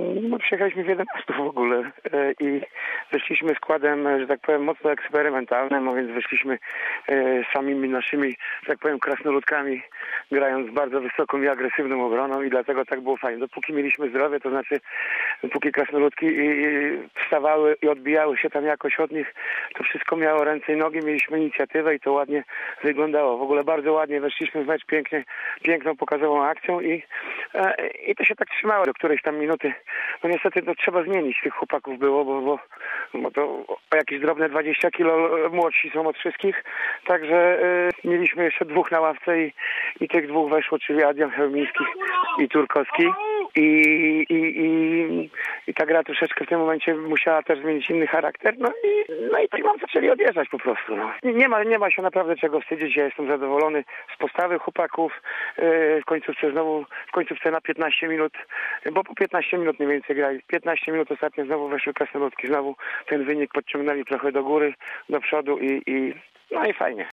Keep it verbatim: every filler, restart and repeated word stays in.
No, przyjechaliśmy w jedenastu w ogóle e, i wyszliśmy składem, że tak powiem, mocno eksperymentalnym, no więc wyszliśmy e, samymi naszymi, że tak powiem, krasnoludkami, grając z bardzo wysoką i agresywną obroną i dlatego tak było fajnie. Dopóki mieliśmy zdrowie, to znaczy dopóki krasnoludki i, i wstawały i odbijały się tam jakoś od nich, to wszystko miało ręce i nogi, mieliśmy inicjatywę i to ładnie wyglądało. W ogóle bardzo ładnie weszliśmy w mecz, pięknie, piękną, pokazową akcją i, e, i to się tak trzymało do którejś tam minuty. No niestety to trzeba zmienić, tych chłopaków było, bo, bo, bo to o jakieś drobne dwadzieścia kilo młodsi są od wszystkich, także e, mieliśmy jeszcze dwóch na ławce i, i tych dwóch weszło, czyli Adrian Chełmiński i Turkowski. I, i, i, I ta gra troszeczkę w tym momencie musiała też zmienić inny charakter. No i, no i tak nam zaczęli odjeżdżać po prostu. No. Nie ma, nie ma się naprawdę czego wstydzić. Ja jestem zadowolony z postawy chłopaków. Yy, w końcówce znowu, w końcówce na piętnaście minut, bo po piętnaście minut mniej więcej grali. piętnaście minut ostatnio znowu weszły krasnoludki. Znowu ten wynik podciągnęli trochę do góry, do przodu i, i no i fajnie.